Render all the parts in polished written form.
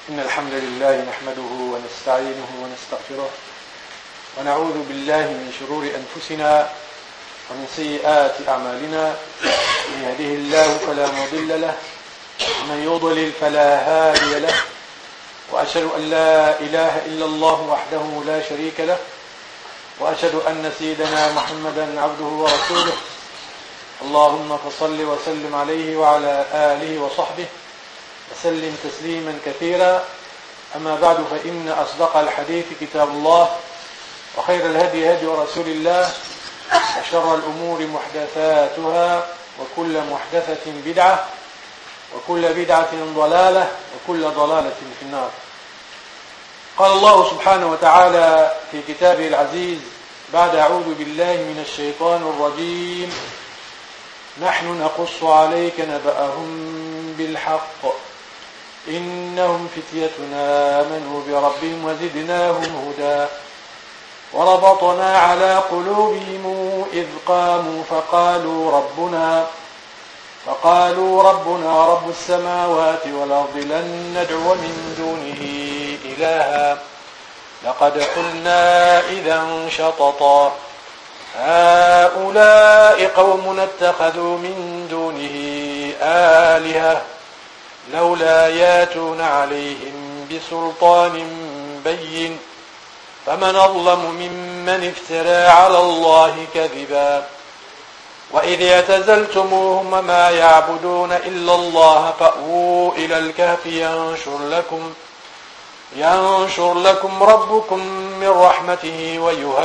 إن الحمد لله نحمده ونستعينه ونستغفره ونعوذ بالله من شرور أنفسنا ومن سيئات أعمالنا. من يهده الله فلا مضل له ومن يضلل فلا هادي له، وأشهد أن لا إله إلا الله وحده لا شريك له، وأشهد أن سيدنا محمدا عبده ورسوله. اللهم فصل وسلم عليه وعلى آله وصحبه وسلم تسليما كثيرا. أما بعد، فإن أصدق الحديث كتاب الله، وخير الهدي هدي رسول الله، وشر الأمور محدثاتها، وكل محدثة بدعة، وكل بدعة ضلالة، وكل ضلالة في النار. قال الله سبحانه وتعالى في كتابه العزيز بعد أعوذ بالله من الشيطان الرجيم: نحن نقص عليك نبأهم بالحق إنهم فتية آمنوا بربهم وزدناهم هدى وربطنا على قلوبهم إذ قاموا فقالوا ربنا رب السماوات والأرض لن ندعو من دونه إلها لقد قلنا إذا شططا هؤلاء قوم اتخذوا من دونه آلهة لولا ياتون عليهم بسلطان بين فمن أظلم ممن افترى على الله كذبا وإذ اعتزلتموهم ما يعبدون إلا الله فأووا إلى الكهف ينشر لكم ربكم من رحمته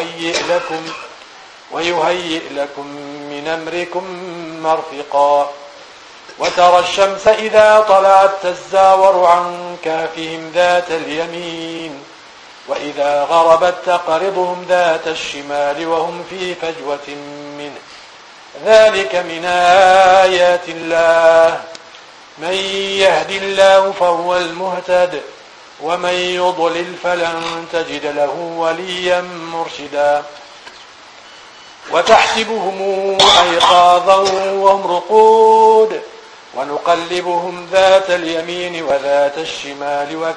ويهيئ لكم من أمركم مرفقا وترى الشمس إذا طلعت تزاور عن كهفهم ذات اليمين وإذا غربت تقرضهم ذات الشمال وهم في فجوة منه ذلك من آيات الله من يهد الله فهو المهتد ومن يضلل فلن تجد له وليا مرشدا وتحسبهم أيقاظا وهم رقود ونقلبهم ذات اليمين وذات الشمال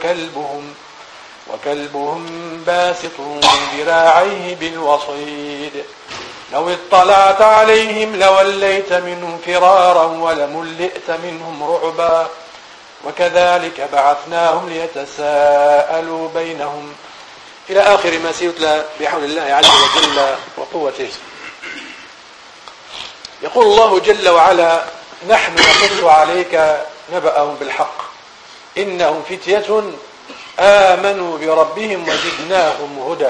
وكلبهم باسط ذراعيه بالوصيد لو اطلعت عليهم لوليت منهم فرارا ولملئت منهم رعبا وكذلك بعثناهم ليتساءلوا بينهم إلى آخر ما سيتلى بحول الله عز وجل وقوته. يقول الله جل وعلا: نحن نقص عليك نبأهم بالحق إنهم فتية آمنوا بربهم وزدناهم هدى.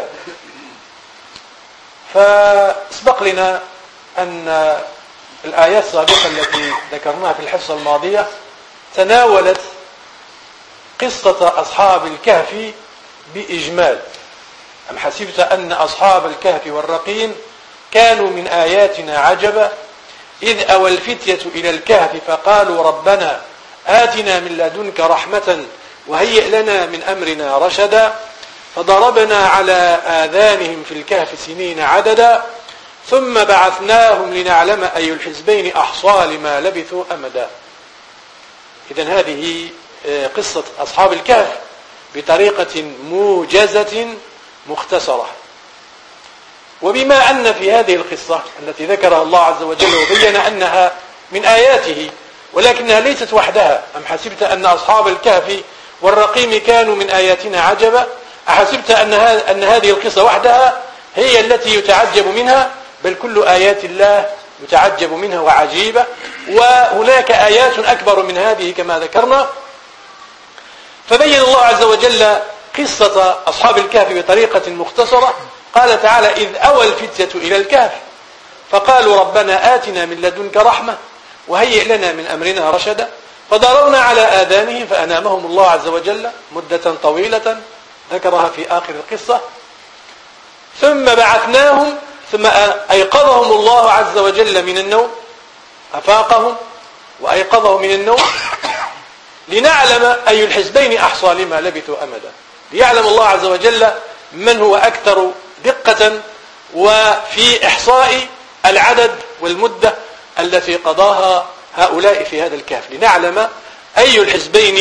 فاسبق لنا أن الآيات السابقة التي ذكرناها في الحصة الماضية تناولت قصة أصحاب الكهف بإجمال. أم حسبت أن أصحاب الكهف والرقيم كانوا من آياتنا عجبا إذ أوى الفتية إلى الكهف فقالوا ربنا آتنا من لدنك رحمة وهيئ لنا من أمرنا رشدا فضربنا على آذانهم في الكهف سنين عددا ثم بعثناهم لنعلم أي الحزبين أحصى لما لبثوا أمدا. إذن هذه قصة أصحاب الكهف بطريقة موجزة مختصرة. وبما أن في هذه القصة التي ذكرها الله عز وجل وبين أنها من آياته ولكنها ليست وحدها، أم حسبت أن أصحاب الكهف والرقيم كانوا من آياتنا عجبا؟ أحسبت أن هذه القصة وحدها هي التي يتعجب منها؟ بل كل آيات الله يتعجب منها وعجيبة، وهناك آيات أكبر من هذه كما ذكرنا. فبين الله عز وجل قصة أصحاب الكهف بطريقة مختصرة. قال تعالى: إذ أوى الفتية إلى الكهف فقالوا ربنا آتنا من لدنك رحمة وهيئ لنا من أمرنا رشدا فضربنا على آذانهم فأنامهم الله عز وجل مدة طويلة ذكرها في آخر القصة ثم بعثناهم ثم أيقظهم الله عز وجل من النوم، أفاقهم وأيقظهم من النوم لنعلم أي الحزبين أحصى لما لبثوا أمدا، ليعلم الله عز وجل من هو أكثر دقة وفي إحصاء العدد والمدة التي قضاها هؤلاء في هذا الكهف، لنعلم أي الحزبين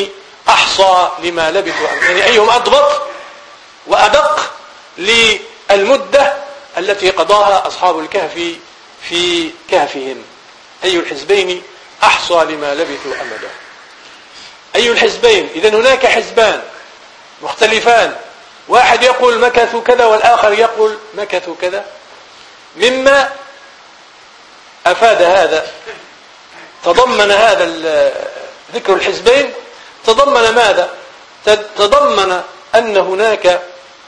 أحصى لما لبثوا يعني أيهم أضبط وأدق للمدة التي قضاها أصحاب الكهف في كهفهم. أي الحزبين أحصى لما لبثوا أمدا. أي الحزبين؟ إذن هناك حزبان مختلفان، واحد يقول مكثوا كذا والآخر يقول مكثوا كذا. مما أفاد هذا تضمن هذا ذكر الحزبين تضمن ماذا؟ تضمن أن هناك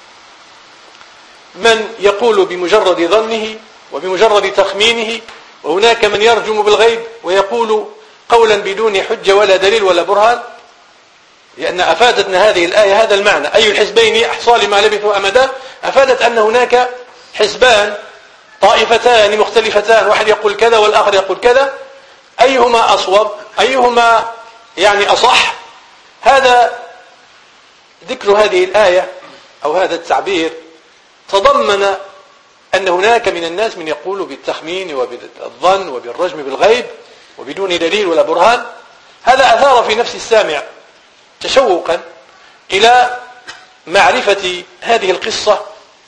من يقول بمجرد ظنه وبمجرد تخمينه، وهناك من يرجم بالغيب ويقول قولا بدون حجة ولا دليل ولا برهان، لأن أفادتنا هذه الآية هذا المعنى. أي الحزبين أحصى لما لبثوا أمدا، أفادت أن هناك حزبان طائفتان مختلفتان، واحد يقول كذا والآخر يقول كذا، أيهما أصوب أيهما يعني أصح. هذا ذكر هذه الآية أو هذا التعبير تضمن أن هناك من الناس من يقول بالتخمين وبالظن وبالرجم بالغيب وبدون دليل ولا برهان. هذا أثار في نفس السامع تشوقا إلى معرفة هذه القصة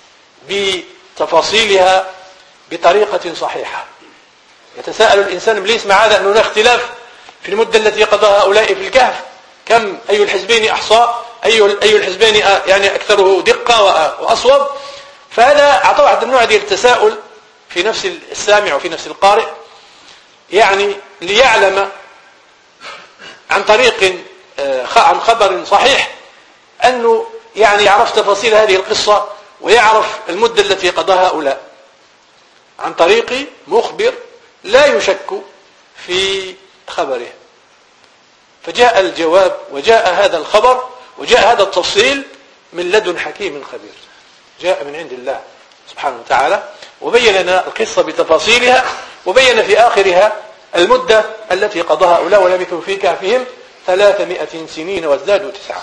بتفاصيلها بطريقة صحيحة. يتساءل الإنسان بليس مع هذا أن هناك اختلاف في المدة التي قضاها هؤلاء في الكهف، كم أي الحزبين أحصى، أي الحزبين يعني أكثره دقة وأصوب. فهذا أعطى واحد النوع دي التساؤل في نفس السامع وفي نفس القارئ، يعني ليعلم عن طريق عن خبر صحيح أنه يعني يعرف تفاصيل هذه القصة ويعرف المدة التي قضاها هؤلاء عن طريق مخبر لا يشك في خبره. فجاء الجواب وجاء هذا الخبر وجاء هذا التفصيل من لدن حكيم خبير، جاء من عند الله سبحانه وتعالى وبين لنا القصة بتفاصيلها، وبين في آخرها المدة التي قضاها هؤلاء ولبثوا في كهفهم 300 سنين وازدادوا 9.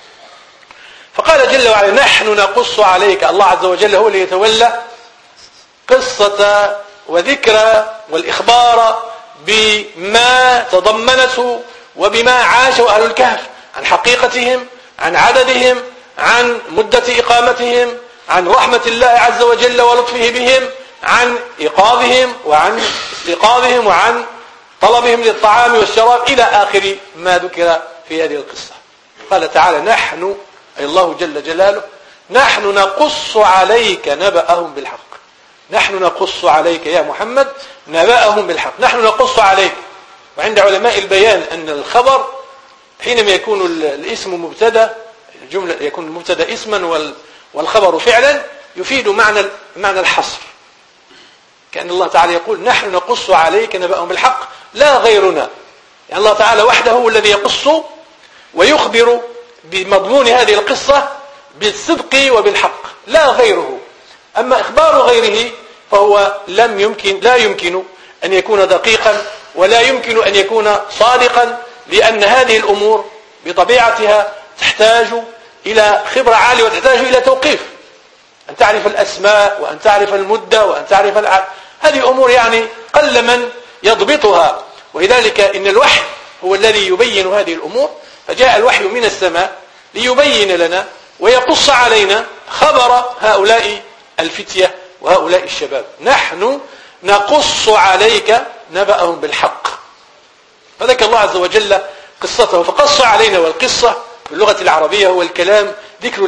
فقال جل وعلا نحن نقص عليك، الله عز وجل هو اللي يتولى قصة وذكر والإخبار بما تضمنته وبما عاشوا أهل الكهف، عن حقيقتهم، عن عددهم، عن مدة إقامتهم، عن رحمة الله عز وجل ولطفه بهم، عن إيقاظهم وعن استيقاظهم وعن طلبهم للطعام والشراب إلى آخر ما ذكر في هذه القصة. قال تعالى نحن أي الله جل جلاله نحن نقص عليك نبأهم بالحق. نحن نقص عليك يا محمد نبأهم بالحق. نحن نقص عليك. وعند علماء البيان أن الخبر حينما يكون الاسم مبتدا، الجملة يكون المبتدا اسما والخبر فعلا، يفيد معنى الحصر، كأن الله تعالى يقول نحن نقص عليك نبأهم بالحق لا غيرنا. يعني الله تعالى وحده هو الذي يقص ويخبر بمضمون هذه القصة بالصدق وبالحق لا غيره. أما إخبار غيره فهو لا يمكن أن يكون دقيقا ولا يمكن أن يكون صادقا، لأن هذه الأمور بطبيعتها تحتاج إلى خبرة عالية وتحتاج إلى توقيف، أن تعرف الأسماء وأن تعرف المدة وأن تعرف هذه أمور يعني قل من يضبطها. ولذلك إن الوحي هو الذي يبين هذه الأمور، فجاء الوحي من السماء ليبين لنا ويقص علينا خبر هؤلاء الفتية وهؤلاء الشباب. نحن نقص عليك نبأهم بالحق. فذكر الله عز وجل قصته فقص علينا. والقصة في اللغة العربية هو الكلام، ذكر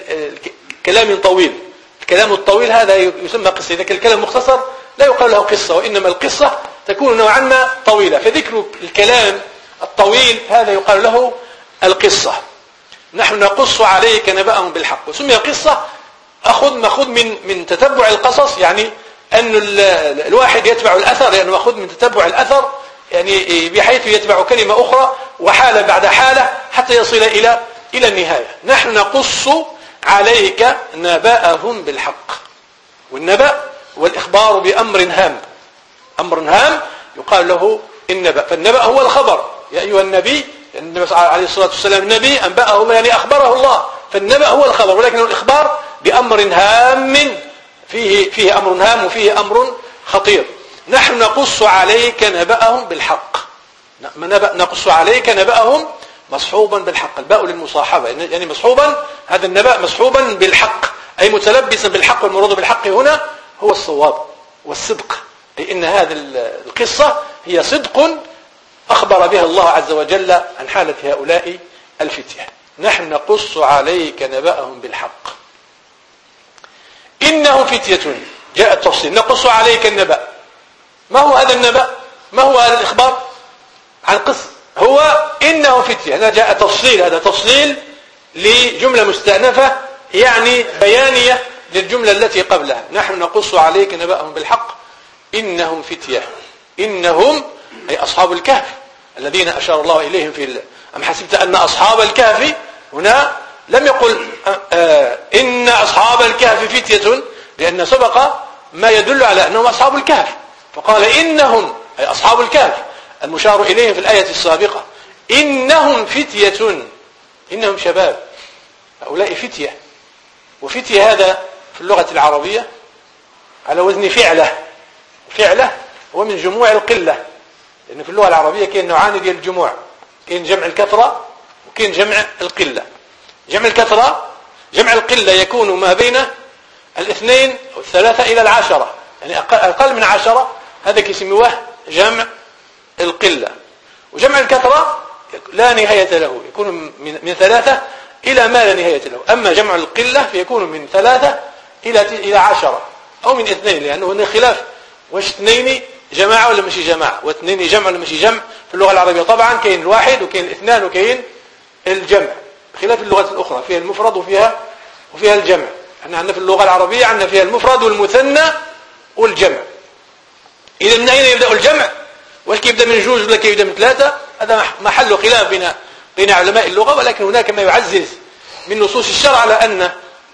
كلام طويل. الكلام الطويل هذا يسمى قصة. إذا كان الكلام مختصر لا يقال له قصة، وإنما القصة تكون نوعا ما طويلة، فذكر الكلام الطويل هذا يقال له القصة. نحن نقص عليك نبأهم بالحق. وسمي قصة مأخوذ من تتبع القصص، يعني أن الواحد يتبع الأثر، لأنه مأخوذ من تتبع الأثر، يعني بحيث يتبع كلمة أخرى وحالة بعد حالة حتى يصل إلى النهاية. نحن نقص عليك نبأهم بالحق. والنبأ والإخبار بأمر هام، أمر هام يقال له النبأ. فالنبأ هو الخبر. يا أيها النبي، النبي عليه الصلاة والسلام نبي أنبأه يعني أخبره الله، فالنبأ هو الخبر، ولكن الإخبار بأمر هام فيه أمر هام وفيه أمر خطير. نحن نقص عليك نبأهم بالحق. نقص عليك نبأهم مصحوبا بالحق، الباء للمصاحبة، يعني مصحوبا، هذا النبأ مصحوبا بالحق أي متلبسا بالحق، والمراد بالحق هنا هو الصواب والصدق، أي إن هذه القصة هي صدق أخبر بها الله عز وجل عن حالة هؤلاء الفتية. نحن نقص عليك نبأهم بالحق إنهم فتية، جاء التفصيل، نقص عليك النبأ. ما هو هذا النبأ؟ ما هو هذا الإخبار عن قصة؟ هو إنه فتية، هذا جاء تفصيل، هذا تفصيل لجملة مستأنفة يعني بيانية للجملة التي قبلها. نحن نقص عليك نبأهم بالحق إنهم فتية، إنهم أي أصحاب الكهف الذين أشار الله إليهم في أم حسبت أن أصحاب الكهف، هنا لم يقل إن أصحاب الكهف فتية، لأن سبق ما يدل على أنهم أصحاب الكهف، فقال إنهم أي أصحاب الكهف المشار إليهم في الآية السابقة، إنهم فتية، إنهم شباب، هؤلاء فتية. وفتية هذا في اللغة العربية على وزن فعلة، فعلة هو من جموع القلة، لأن في اللغة العربية كاين نوعان ديال الجموع، كاين جمع الكثرة وكاين جمع القلة. جمع الكثرة، جمع القلة يكون ما بين 2 أو 3 إلى 10، يعني أقل من 10، هذا كيسموه جمع القلة. وجمع الكثرة لا نهاية له، يكون من 3 إلى ما لا نهاية له. أما جمع القلة فيكون من 3 إلى 10 أو من 2، لأنه هنا خلاف واش 2 جماعة ولا ماشي جماعة، و2 جمع ولا ماشي جمع. في اللغة العربية طبعا كاين الواحد وكاين الاثنان وكاين الجمع، بخلاف اللغات الأخرى فيها المفرد وفيها الجمع. احنا عندنا في اللغة العربية عندنا فيها المفرد والمثنى والجمع. إذا من أين يبدأ الجمع؟ واش كيبدأ من 2 ولا كيبدأ من 3؟ هذا محل خلاف بين علماء اللغة، ولكن هناك ما يعزز من نصوص الشرع على أن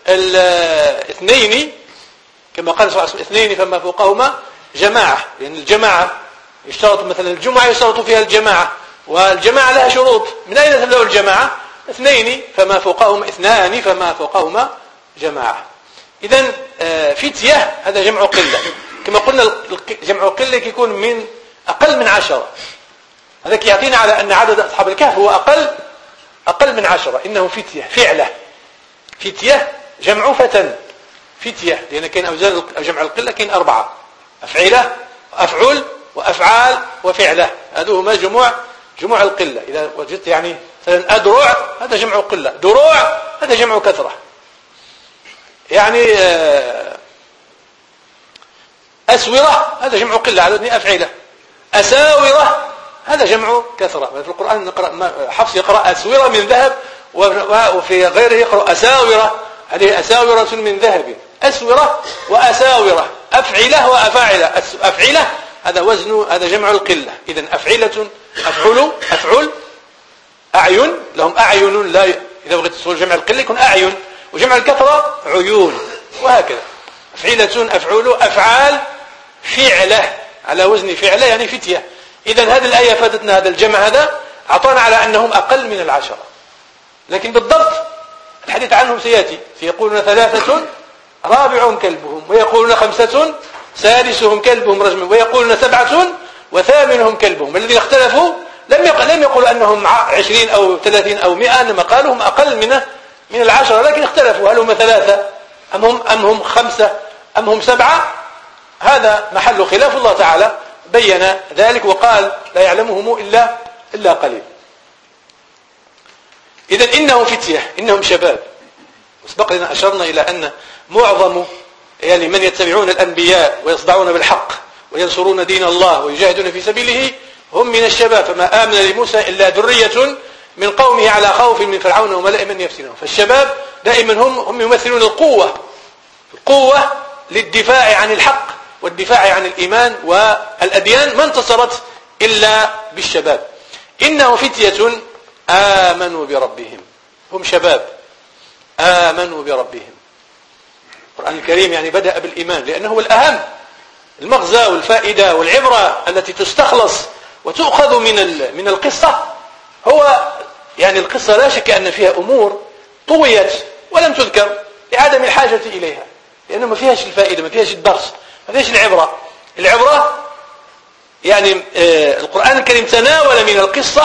الاثنين كما قال صلى الله عليه وسلم 2 فما فوقهما جماعة، لأن الجماعة يشترط مثلا الجمعة يشترط فيها الجماعة، والجماعة لها شروط. من أين تبدأ الجماعة؟ 2 فما فوقهما، 2 فما فوقهما جماعة. إذن فتية هذا جمع قلة، كما قلنا جمع قلة يكون من أقل من 10، هذا يعطينا على أن عدد أصحاب الكهف هو أقل من 10. إنهم فتية، فعلة، فتية جمع فتن، فتية، لأن كاين أوزان جمع القلة كاين 4، أفعلة أفعل وأفعال وفعلة، هذو هما جموع القلة. إذا وجدت يعني مثلا أدرع هذا جمع قلة، دروع هذا جمع كثرة، يعني أسورة هذا جمع قلة على وزن أفعلة، أساورة هذا جمع كثرة. في القرآن حفص يقرأ أسورة من ذهب، وفي غيره يقرأ أساورة، هذه أساورة من ذهب، أسورة وأساورة، أفعلة وأفاعلة. أفعلة هذا وزن، هذا جمع القلة. إذن أفعلة أفعل، أعين لهم أعين، لا إذا بغيت تصور جمع القلة يكون أعين، وجمع الكثرة عيون، وهكذا. أفعلة أفعل أفعال فعلة على وزن فعلة يعني فتية. إذن هذه الآية فادتنا هذا الجمع، هذا أعطانا على أنهم أقل من 10، لكن بالضبط الحديث عنهم سيأتي. سيقولون 3 رابعهم كلبهم، ويقولون 5 سادسهم كلبهم رجما، ويقولون 7 وثامنهم كلبهم. الذين اختلفوا لم يقولوا أنهم 20 أو 30 أو 100، إنما قالوا هم أقل من 10، لكن اختلفوا هل هم 3 أم هم 5 أم هم 7. هذا محل خلاف، الله تعالى بين ذلك وقال لا يعلمهم إلا قليل. إذن إنهم فتية، إنهم شباب. وسبق لنا أشرنا إلى أن معظم يعني من يتبعون الأنبياء ويصدعون بالحق وينصرون دين الله ويجاهدون في سبيله هم من الشباب، فما آمن لموسى إلا ذرية من قومه على خوف من فرعون وملئ من يفتنون. فالشباب دائما هم يمثلون القوة للدفاع عن الحق والدفاع عن الإيمان والأديان، ما انتصرت إلا بالشباب. إنه فتية آمنوا بربهم، هم شباب آمنوا بربهم. القرآن الكريم يعني بدأ بالإيمان لأنه هو الأهم، المغزى والفائدة والعبرة التي تستخلص وتؤخذ من القصة. هو يعني القصة لا شك أن فيها أمور طويت ولم تذكر لعدم الحاجة إليها، لأنه ما فيهاش الفائدة، ما فيهاش الدرس، ما فيهاش العبرة يعني القرآن الكريم تناول من القصة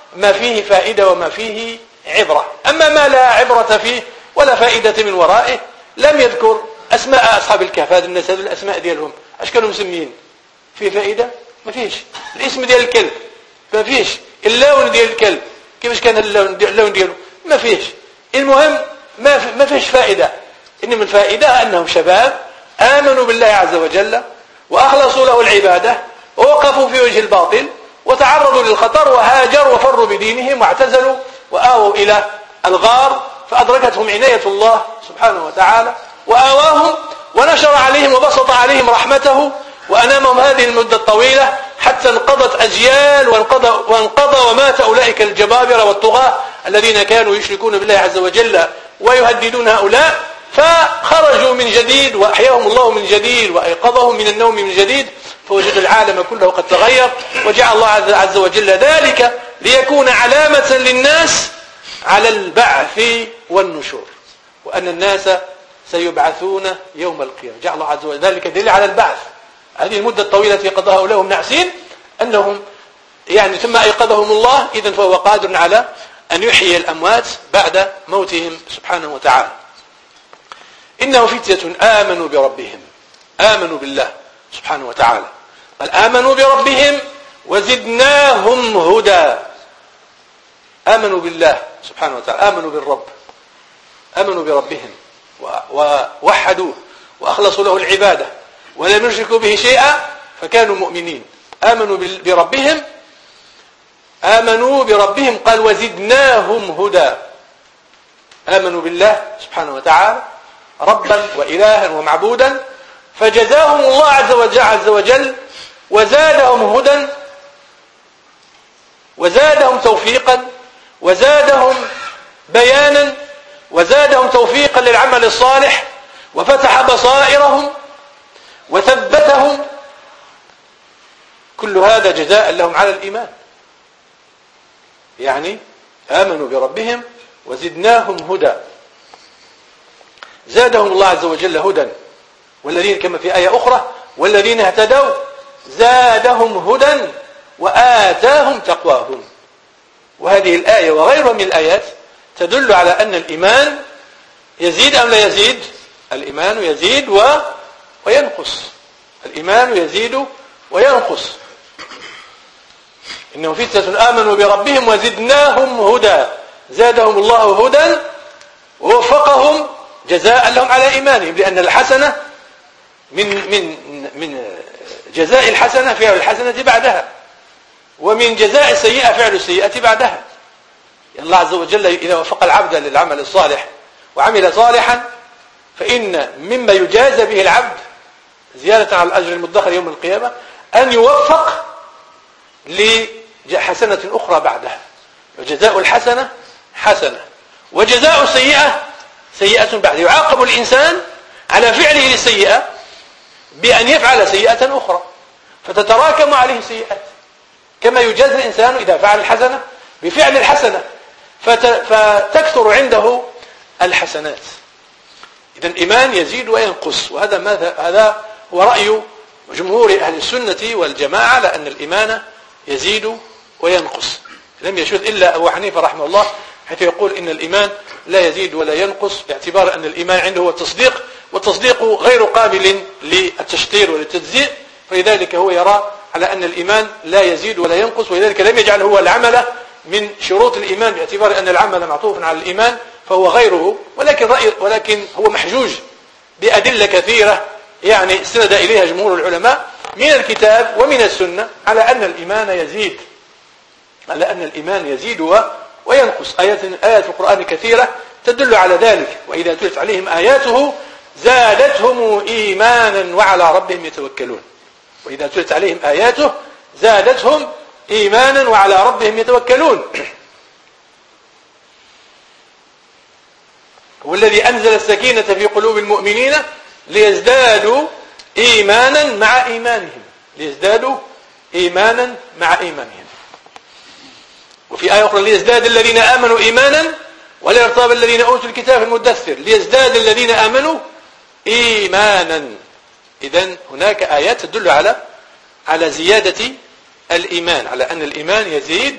ما فيه فائدة وما فيه عبرة. أما ما لا عبرة فيه ولا فائدة من ورائه لم يذكر أسماء أصحاب الكهف. هذا الناس هذول الأسماء ديالهم أش كانوا مسميين؟ فيه فائدة؟ ما فيش. الاسم ديال الكلب ما فيش. اللون ديال الكلب كيفاش كان اللون دياله؟ ما فيش. المهم ما فيش فائدة. إنما الفائدة أنهم شباب آمنوا بالله عز وجل وأخلصوا له العبادة ووقفوا في وجه الباطل وتعرضوا للخطر وهاجروا وفروا بدينهم واعتزلوا وآووا إلى الغار فأدركتهم عناية الله سبحانه وتعالى وآواهم ونشر عليهم وبسط عليهم رحمته وأنامهم هذه المدة الطويلة حتى انقضت أجيال وانقضى ومات أولئك الجبابرة والطغاة الذين كانوا يشركون بالله عز وجل ويهددون هؤلاء، فخرجوا من جديد وأحياهم الله من جديد وأيقظهم من النوم من جديد، فوجد العالم كله قد تغير، وجعل الله عز وجل ذلك ليكون علامة للناس على البعث والنشور، وأن الناس سيبعثون يوم القيامة. جعل الله عز وجل ذلك دليل على البعث. هذه المدة الطويلة التي قضاها هؤلاء ناعسين أنهم ثم أيقظهم الله، إذن فهو قادر على أن يحيي الأموات بعد موتهم سبحانه وتعالى. إنه فتية آمنوا بربهم، آمنوا بالله سبحانه وتعالى، قال آمنوا بربهم وزدناهم هدى. آمنوا بالله سبحانه وتعالى، آمنوا بالرب، آمنوا بربهم ووحدوه وأخلصوا له العبادة ولم يشركوا به شيئا فكانوا مؤمنين. آمنوا بربهم، آمنوا بربهم، قال وزدناهم هدى. آمنوا بالله سبحانه وتعالى ربا وإلها ومعبودا، فجزاهم الله عز وجل وزادهم هدى وزادهم توفيقا وزادهم بيانا وزادهم توفيقا للعمل الصالح وفتح بصائرهم وثبتهم. كل هذا جزاء لهم على الإيمان. آمنوا بربهم وزدناهم هدى، زادهم الله عز وجل هدى. والذين كما في آية أخرى والذين اهتدوا زادهم هدى وآتاهم تقواهم. وهذه الآية وغيرها من الآيات تدل على أن الإيمان يزيد أم لا يزيد؟ الإيمان يزيد وينقص. الإيمان يزيد وينقص. إنهم فتية آمنوا بربهم وزدناهم هدى، زادهم الله هدى ووفقهم جزاء لهم على إيمانهم، لأن الحسنة من جزاء الحسنة فعل الحسنة بعدها، ومن جزاء السيئة فعل السيئة بعدها. الله عز وجل إذا وفق العبد للعمل الصالح وعمل صالحا فإن مما يجازى به العبد زيادة على الأجر المدخر يوم القيامة أن يوفق لحسنة أخرى بعدها. وجزاء الحسنة حسنة وجزاء السيئة سيئة بعد. يعاقب الإنسان على فعله للسيئة بأن يفعل سيئة أخرى فتتراكم عليه السيئات، كما يجازى الإنسان إذا فعل الحسنة بفعل الحسنة فتكثر عنده الحسنات. إذن الإيمان يزيد وينقص، هذا هو رأي جمهور أهل السنة والجماعة على أن الإيمان يزيد وينقص. لم يشذ إلا أبو حنيفة رحمه الله حيث يقول إن الإيمان لا يزيد ولا ينقص، باعتبار أن الإيمان عنده هو التصديق، والتصديق غير قابل للتشطير وللتجزيء، فلذلك هو يرى على أن الإيمان لا يزيد ولا ينقص، ولذلك لم يجعل هو العمل من شروط الإيمان باعتبار أن العمل معطوف على الإيمان فهو غيره، ولكن هو محجوج بأدلة كثيرة استند إليها جمهور العلماء من الكتاب ومن السنة على أن الإيمان يزيد وينقص. آيات القرآن كثيرة تدل على ذلك. وإذا تلت عليهم آياته زادتهم إيمانا وعلى ربهم يتوكلون. وإذا تلت عليهم آياته زادتهم إيمانا وعلى ربهم يتوكلون. هو الذي أنزل السكينة في قلوب المؤمنين ليزدادوا إيمانا مع إيمانهم، ليزدادوا إيمانا مع إيمانهم. وفي آية أخرى ليزداد الذين آمنوا إيمانا ولا يرتاب الذين أوتوا الكتاب المدثر، ليزداد الذين آمنوا إيمانا. إذن هناك آيات تدل على زيادة الإيمان، على أن الإيمان يزيد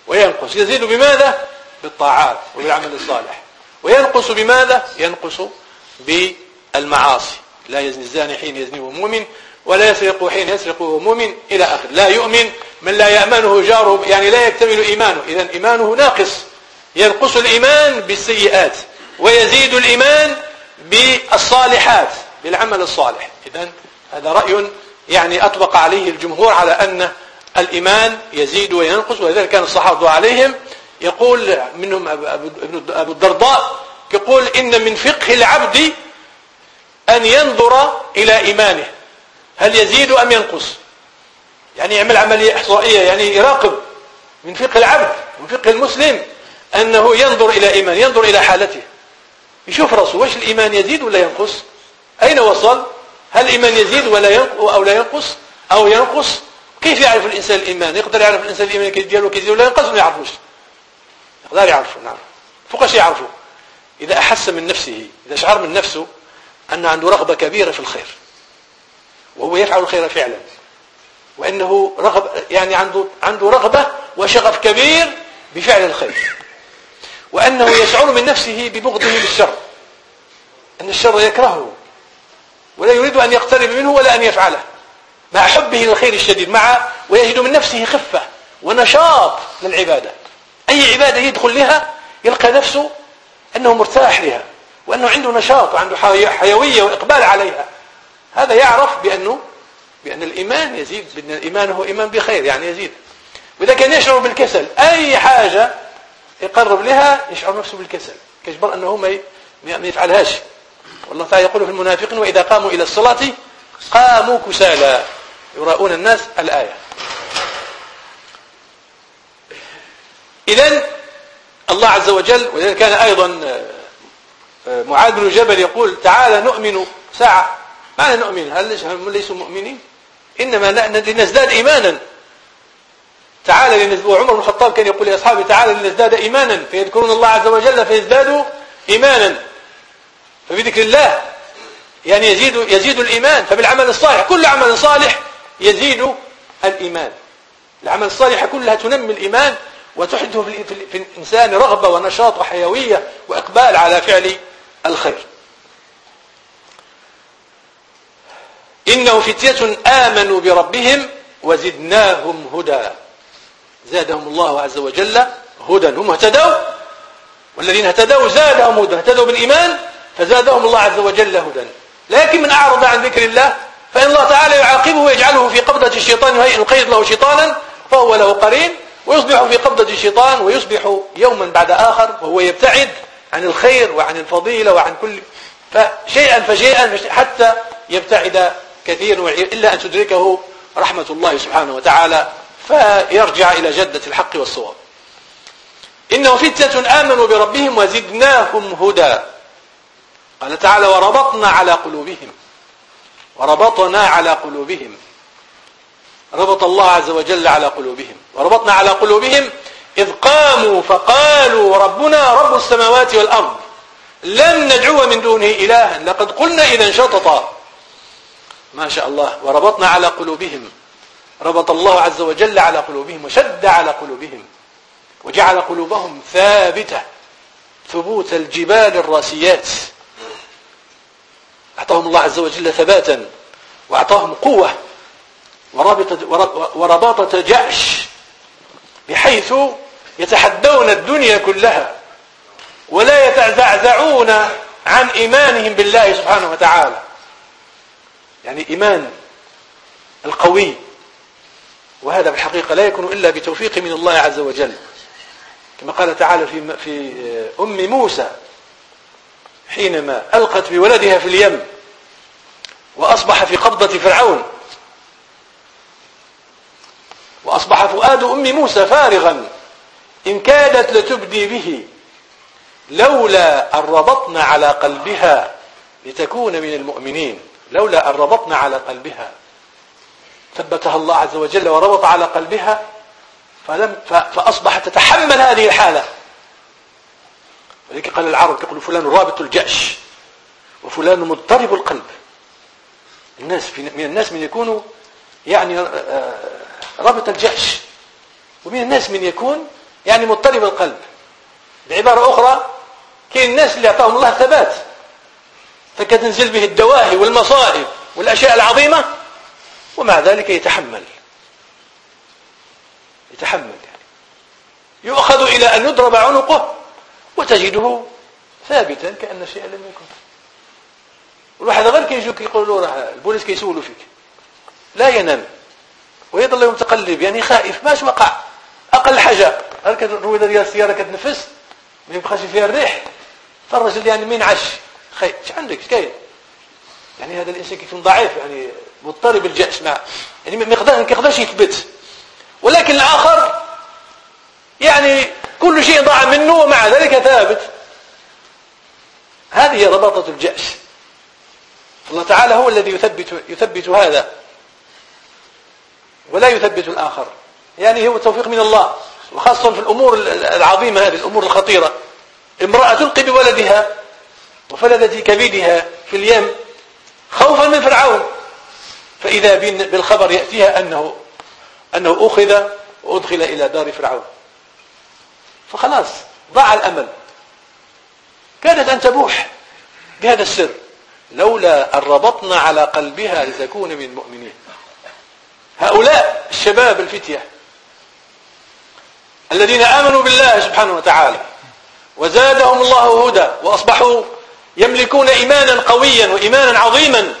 وينقص. يزيد بماذا؟ بالطاعات وبالعمل الصالح. وينقص بماذا؟ ينقص بالمعاصي. لا يزني الزاني حين يزني وهو مؤمن، ولا يسرق حين يسرق وهو مؤمن، إلى آخر. لا يؤمن من لا يأمنه جاره، يعني لا يكتمل إيمانه، إذن إيمانه ناقص. ينقص الإيمان بالسيئات، ويزيد الإيمان بالصالحات، بالعمل الصالح. إذن هذا رأي يعني أطبق عليه الجمهور على أن الإيمان يزيد وينقص. ولذلك كان الصحابة عليهم يقول منهم أبو الدرداء يقول إن من فقه العبد أن ينظر إلى إيمانه هل يزيد أم ينقص، يعني يعمل عملية إحصائية، يعني يراقب. من فقه العبد من فقه المسلم أنه ينظر إلى إيمان، ينظر إلى حالته، يشوف رأسه وش الإيمان يزيد ولا ينقص، أين وصل، هل الإيمان يزيد ولا ينقص أو لا ينقص أو ينقص. كيف يعرف الإنسان الإيمان؟ يقدر يعرف الإنسان الإيمان كيف دياله كيف ولا ينقص ولا يعرفوش؟ يقدر يعرفه. نعم. فوقاش يعرفه؟ إذا أحس من نفسه، إذا شعر من نفسه أن عنده رغبة كبيرة في الخير، وهو يفعل الخير فعلا، وأنه يعني عنده رغبة وشغف كبير بفعل الخير، وأنه يشعر من نفسه ببغضه للشر، أن الشر يكرهه ولا يريد أن يقترب منه ولا أن يفعله، مع حبه للخير الشديد، ويجد من نفسه خفة ونشاط للعبادة. أي عبادة يدخل لها يلقى نفسه أنه مرتاح لها، وأنه عنده نشاط وعنده حيوية وإقبال عليها. هذا يعرف بأن الإيمان يزيد، بأن الإيمان هو إيمان بخير، يعني يزيد. وإذا كان يشعر بالكسل، أي حاجة يقرب لها يشعر نفسه بالكسل، كجبر أنه ما يفعلهاش. والله تعالى يقول في المنافقين وإذا قاموا إلى الصلاة قاموا كسالى يراؤون الناس، الآية. إذن الله عز وجل، وإذن كان أيضا معاذ بن جبل يقول تعالى نؤمن ساعة. معنى نؤمن؟ هل ليسوا مؤمنين؟ إنما لنزداد إيمانا. تعالى وعمر بن الخطاب كان يقول لأصحابه تعالى لنزداد إيمانا، فيذكرون الله عز وجل فيزدادوا إيمانا. فبذكر الله يعني يزيد الإيمان. فبالعمل الصالح، كل عمل صالح يزيد الإيمان. العمل الصالح كلها تنمي الإيمان وتحدث في الإنسان رغبة ونشاط وحيوية وإقبال على فعل الخير. إنه فتية آمنوا بربهم وزدناهم هدى. زادهم الله عز وجل هدى، هم اهتدوا، والذين اهتدوا زادهم هدى، اهتدوا بالإيمان فزادهم الله عز وجل هدى. لكن من أعرض عن ذكر الله فإن الله تعالى يعاقبه ويجعله في قبضة الشيطان، ويقيد له شيطانا فهو له قرين، ويصبح في قبضة الشيطان، ويصبح يوما بعد آخر وهو يبتعد عن الخير وعن الفضيلة وعن كل فشيئا فشيئا حتى يبتعد كثير، إلا أن تدركه رحمة الله سبحانه وتعالى فيرجع إلى جدة الحق والصواب. إنه فتية آمنوا بربهم وزدناهم هدى. قال تعالى وربطنا على قلوبهم، وربطنا على قلوبهم، ربط الله عز وجل على قلوبهم. وربطنا على قلوبهم إذ قاموا فقالوا ربنا رب السماوات والأرض لن ندعو من دونه إلها لقد قلنا إذا شططا. ما شاء الله. وربطنا على قلوبهم، ربط الله عز وجل على قلوبهم وشد على قلوبهم وجعل قلوبهم ثابتة ثبوت الجبال الراسيات. أعطاهم الله عز وجل ثباتا، وأعطاهم قوة ورباطة جأش، بحيث يتحدون الدنيا كلها ولا يتزعزعون عن إيمانهم بالله سبحانه وتعالى. يعني إيمان القوي، وهذا بالحقيقة لا يكون إلا بتوفيق من الله عز وجل، كما قال تعالى في أم موسى حينما ألقت بولدها في اليم وأصبح في قبضة فرعون، وأصبح فؤاد أم موسى فارغا إن كادت لتبدي به لولا أن ربطنا على قلبها لتكون من المؤمنين. لولا أن ربطنا على قلبها، ثبتها الله عز وجل وربط على قلبها فأصبحت تتحمل هذه الحالة. ولذلك قال العرب يقول فلان رابط الجأش وفلان مضطرب القلب. من الناس من يكون يعني رابط الجأش، ومن الناس من يكون يعني مضطرب القلب. بعبارة أخرى كاين الناس اللي أعطاهم الله ثبات، فكتنزل به الدواهي والمصائب والأشياء العظيمة ومع ذلك يتحمل يعني يؤخذ إلى أن يضرب عنقه وتجده ثابتا كأن شيئا لم يكن. والواحد غير كيجوك يقولوا له البوليس كيسولوا فيك لا ينام ويظل متقلب، يعني خائف ماش وقع. أقل حاجة هل الرويدة ديال السيارة كتنفس ما يبقاش فيها الريح، فالرجل يعني مين عش خايف اش عندك اش كاين، يعني هذا الإنسان كيكون ضعيف يعني مضطرب الجأش معه، يعني ما يقدرش يثبت. ولكن الآخر يعني كل شيء ضاع منه ومع ذلك ثابت. هذه ربطة الجأش. الله تعالى هو الذي يثبت هذا ولا يثبت الآخر، يعني هو التوفيق من الله، وخاصة في الأمور العظيمة هذه الأمور الخطيرة. امرأة تلقي بولدها وفلذت كبدها في اليم خوفا من فرعون، فإذا بالخبر يأتيها أنه أخذ وأدخل إلى دار فرعون، فخلاص ضاع الأمل. كانت أن تبوح بهذا السر لولا أن ربطنا على قلبها لتكون من المؤمنين. هؤلاء الشباب الفتية الذين آمنوا بالله سبحانه وتعالى وزادهم الله هدى وأصبحوا يملكون إيمانا قويا وإيمانا عظيما،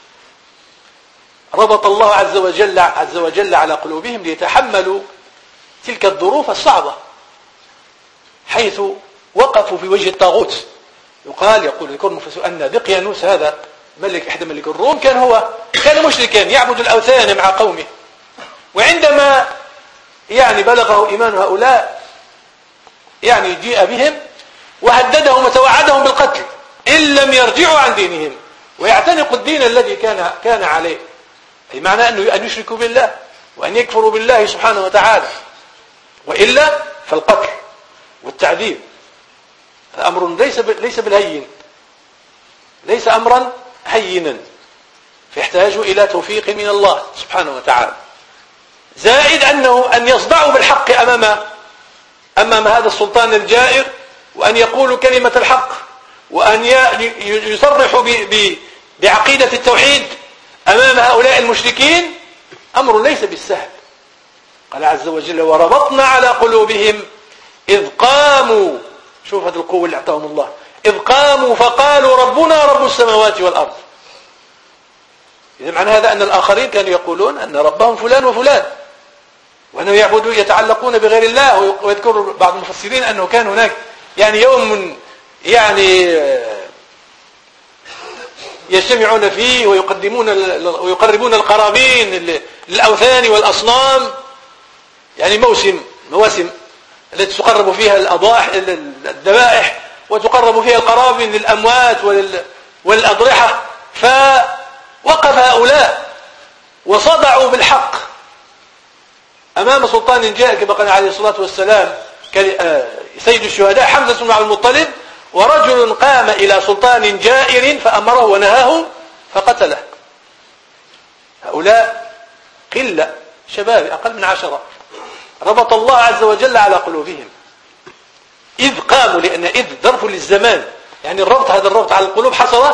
ربط الله عز وجل على قلوبهم ليتحملوا تلك الظروف الصعبة، حيث وقفوا في وجه الطاغوت. يقول ذكر المفسر أن دقيانوس هذا أحد ملك الروم كان مشركا يعبد الأوثان مع قومه، وعندما يعني بلغه إيمان هؤلاء يعني جيء بهم وهددهم وتوعدهم بالقتل إن لم يرجعوا عن دينهم ويعتنقوا الدين الذي كان عليه، أي معنى أن يشركوا بالله وأن يكفروا بالله سبحانه وتعالى، وإلا فالقتل والتعذيب. فأمر ليس بالهين، ليس أمرا هينا، فيحتاج إلى توفيق من الله سبحانه وتعالى. زائد أن يصدعوا بالحق أمام هذا السلطان الجائر، وأن يقولوا كلمة الحق، وأن يصرحوا بعقيدة التوحيد أمام هؤلاء المشركين، أمر ليس بالسهل. قال عز وجل وربطنا على قلوبهم إذ قاموا، شوف هذه القوة اللي أعطاهم الله، إذ قاموا فقالوا ربنا رب السماوات والأرض. إذا معنى هذا أن الآخرين كانوا يقولون أن ربهم فلان وفلان، وأنهم يتعلقون بغير الله. ويذكر بعض المفسرين أنه كان هناك يعني يوم يعني يجتمعون فيه ويقربون القرابين للأوثان والأصنام، يعني مواسم التي تقرب فيها الذبائح وتقرب فيها القرابين للأموات والأضرحة. فوقف هؤلاء وصدعوا بالحق أمام سلطان جائر كما قال عليه الصلاة والسلام سيد الشهداء حمزة بن عبد المطلب، ورجل قام إلى سلطان جائر فأمره ونهاه فقتله. هؤلاء قلة شباب أقل من 10 ربط الله عز وجل على قلوبهم إذ قاموا، لأن إذ ظرف للزمان، يعني هذا الربط على القلوب حصل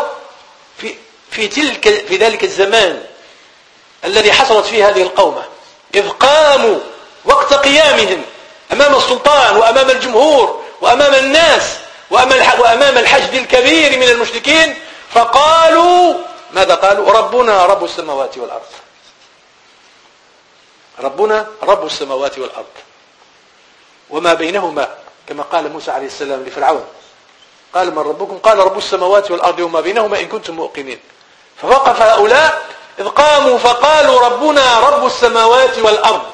في ذلك الزمان الذي حصلت فيه هذه القومة. إذ قاموا وقت قيامهم أمام السلطان وأمام الجمهور وأمام الناس وأمام الحشد الكبير من المشركين، فقالوا ماذا قالوا؟ ربنا رب السماوات والأرض. ربنا رب السماوات والأرض وما بينهما، كما قال موسى عليه السلام لفرعون قال من ربكم؟ قال رب السماوات والأرض وما بينهما إن كنتم موقنين. فوقف هؤلاء إذ قاموا فقالوا ربنا رب السماوات والأرض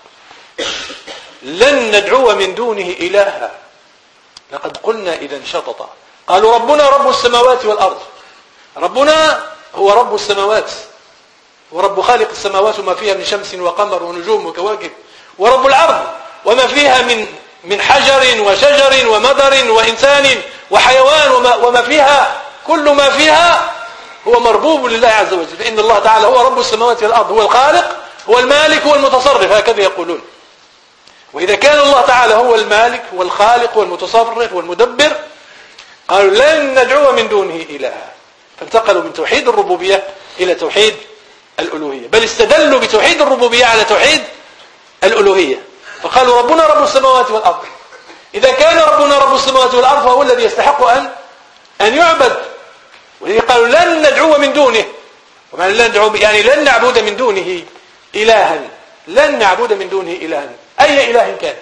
لن ندعو من دونه إلها لقد قلنا إذا شططا. قالوا ربنا رب السماوات والأرض، ربنا هو رب السماوات ورب خالق السماوات وما فيها من شمس وقمر ونجوم وكواكب، ورب الأرض وما فيها من حجر وشجر ومدر وإنسان وحيوان وما فيها، كل ما فيها هو مربوب لله عز وجل، فإن الله تعالى هو رب السماوات والأرض، هو الخالق هو المالك هو المتصرف، هكذا يقولون. وإذا كان الله تعالى هو المالك والخالق والمتصرف والمدبر قالوا لن ندعو من دونه إلها، فانتقلوا من توحيد الربوبية إلى توحيد الألوهية، بل استدلوا بتوحيد الربوبية على توحيد الألوهية، فقالوا ربنا رب السماوات والأرض. إذا كان ربنا رب السماوات والأرض فهو الذي يستحق أن يعبد، ولذلك قالوا لن ندعو من دونه، ومعنى لن ندعو يعني لن نعبد من دونه إلها، لن نعبد من دونه إلها، أي إله كان.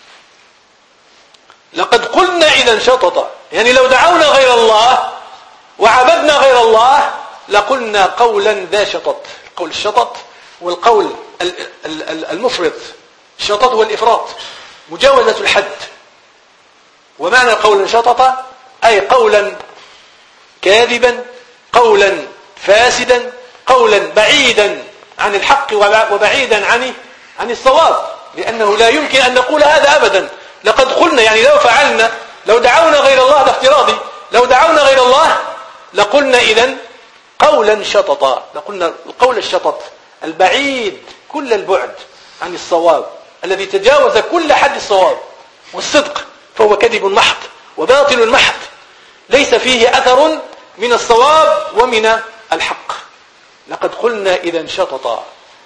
لقد قلنا إذا شطط، يعني لو دعونا غير الله وعبدنا غير الله لقلنا قولا ذا شطط. القول الشطط والقول المفرط، الشطط والإفراط مجاوزة الحد. ومعنى قولا شطط أي قولا كاذبا، قولا فاسدا، قولا بعيدا عن الحق وبعيدا عن الصواب، لأنه لا يمكن أن نقول هذا أبدا. لقد قلنا يعني لو فعلنا، لو دعونا غير الله، ده افتراضي، لو دعونا غير الله لقلنا إذن قولا شططا، لقلنا القول الشطط البعيد كل البعد عن الصواب، الذي تجاوز كل حد الصواب والصدق، فهو كذب محض وباطل محض، ليس فيه أثر من الصواب ومن الحق. لقد قلنا إذا شططا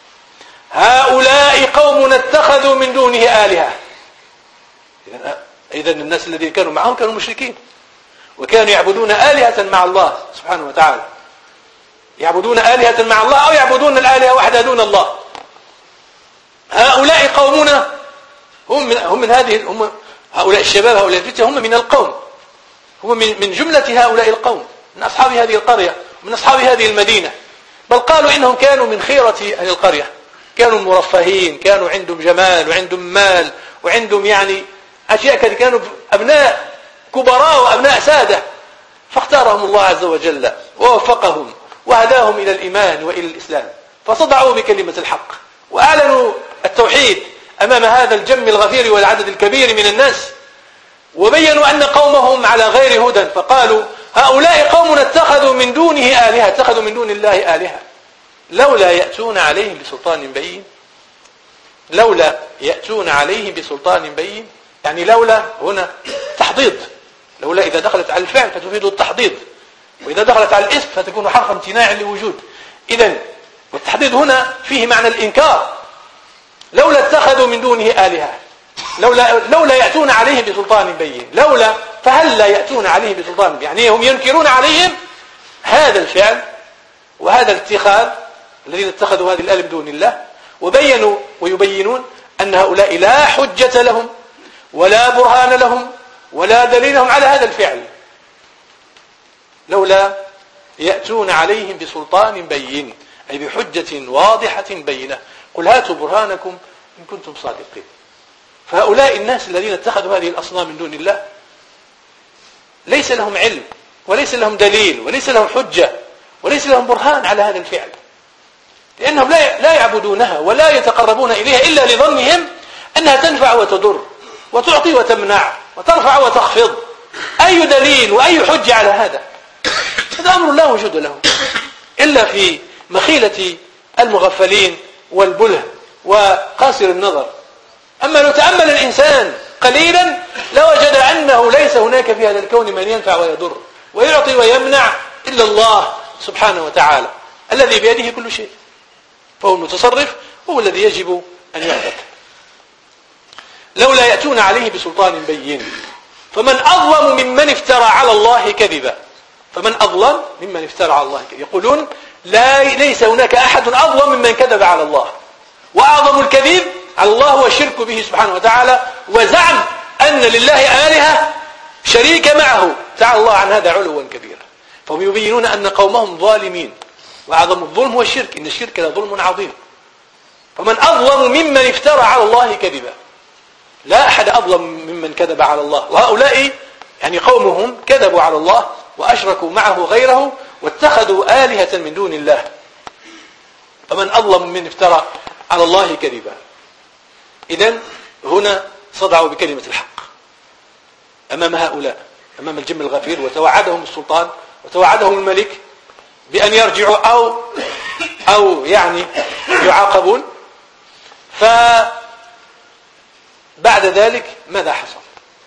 هؤلاء قوم اتخذوا من دونه آلهة. إذن الناس الذين كانوا معهم كانوا مشركين، وكانوا يعبدون آلهة مع الله سبحانه وتعالى، يعبدون آلهة مع الله أو يعبدون الآلهة وحدها دون الله. هؤلاء قومنا هم من هذه، هؤلاء الشباب، هؤلاء الفتية هم من القوم، هم من جملة هؤلاء القوم، من أصحاب هذه القرية، من أصحاب هذه المدينة. بل قالوا إنهم كانوا من خيرة أهل القرية، كانوا مرفهين، كانوا عندهم جمال وعندهم مال وعندهم يعني أشياء كذا، كانوا أبناء كبراء وأبناء سادة، فاختارهم الله عز وجل ووفقهم وهداهم إلى الإيمان وإلى الإسلام، فصدعوا بكلمة الحق وأعلنوا التوحيد أمام هذا الجم الغفير والعدد الكبير من الناس، وبينوا أن قومهم على غير هدى، فقالوا هؤلاء قوم اتخذوا من دونه آلهة، اتخذوا من دون الله آلهة لولا يأتون عليهم بسلطان بين. لولا يأتون عليهم بسلطان بين، يعني لولا هنا تحضيض، لولا إذا دخلت على الفعل فتفيد التحضيض، وإذا دخلت على الاسم فتكون حرف امتناع لوجود. إذن والتحضيض هنا فيه معنى الإنكار. لولا اتخذوا من دونه آلهة، لولا يأتون عليهم بسلطان بين، لولا فهل لا يأتون عليهم بسلطان بين، يعني هم ينكرون عليهم هذا الفعل وهذا الاتخاذ الذين اتخذوا هذه الآلهة من دون الله، وبينوا ويبينون أن هؤلاء لا حجة لهم ولا برهان لهم ولا دليل لهم على هذا الفعل. لولا يأتون عليهم بسلطان بين، أي بحجة واضحة بينة، قل هاتوا برهانكم إن كنتم صادقين. فهؤلاء الناس الذين اتخذوا هذه الأصنام من دون الله ليس لهم علم وليس لهم دليل وليس لهم حجة وليس لهم برهان على هذا الفعل، لأنهم لا يعبدونها ولا يتقربون إليها إلا لظنهم أنها تنفع وتضر وتعطي وتمنع وترفع وتخفض. أي دليل وأي حجة على هذا؟ هذا أمر لا وجود له إلا في مخيلة المغفلين والبله وقاصر النظر. أما لو تأمل الإنسان قليلا لوجد أنه ليس هناك في هذا الكون من ينفع ويضر ويعطي ويمنع إلا الله سبحانه وتعالى الذي بيده كل شيء، فهو المتصرف، هو الذي يجب أن يعبد. لولا يأتون عليه بسلطان بين، فمن أظلم ممن افترى على الله كذبا. فمن أظلم ممن افترى على الله كذبا، يقولون ليس هناك أحد أظلم ممن كذب على الله، وأعظم الكذب على الله هو الشرك به سبحانه وتعالى، وزعم أن لله آلهة شريك معه، تعالى الله عن هذا علوا كبيرا. فهم يبينون أن قومهم ظالمين، وأعظم الظلم هو الشرك، إن الشرك لظلم عظيم. فمن أظلم ممن افترى على الله كذبا، لا أحد أظلم ممن كذب على الله. وهؤلاء يعني قومهم كذبوا على الله وأشركوا معه غيره واتخذوا آلهة من دون الله. فمن أظلم ممن افترى على الله كذبا. إذن هنا صدعوا بكلمة الحق أمام هؤلاء، أمام الجم الغفير، وتوعدهم السلطان وتوعدهم الملك بأن يرجعوا أو يعني يعاقبون. بعد ذلك ماذا حصل؟